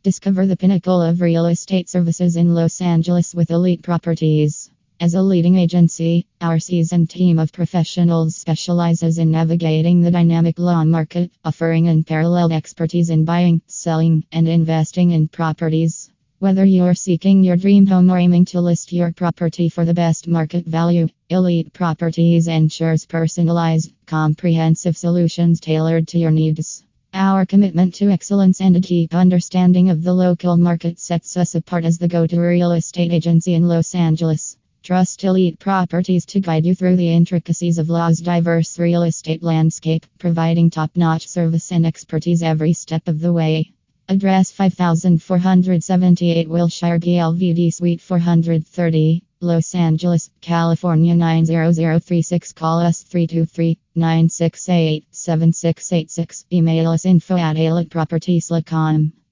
Discover the pinnacle of real estate services in Los Angeles with Elite Properties. As a leading agency, our seasoned team of professionals specializes in navigating the dynamic law market, offering unparalleled expertise in buying, selling, and investing in properties. Whether you're seeking your dream home or aiming to list your property for the best market value, Elite Properties ensures personalized, comprehensive solutions tailored to your needs. Our commitment to excellence and a deep understanding of the local market sets us apart as the go-to real estate agency in Los Angeles. Trust Elite Properties to guide you through the intricacies of Los' diverse real estate landscape, providing top-notch service and expertise every step of the way. Address 5478 Wilshire GLVD Suite 430, Los Angeles, California 90036. Call us 323-968-7686. Email us info@eliteproperties.com.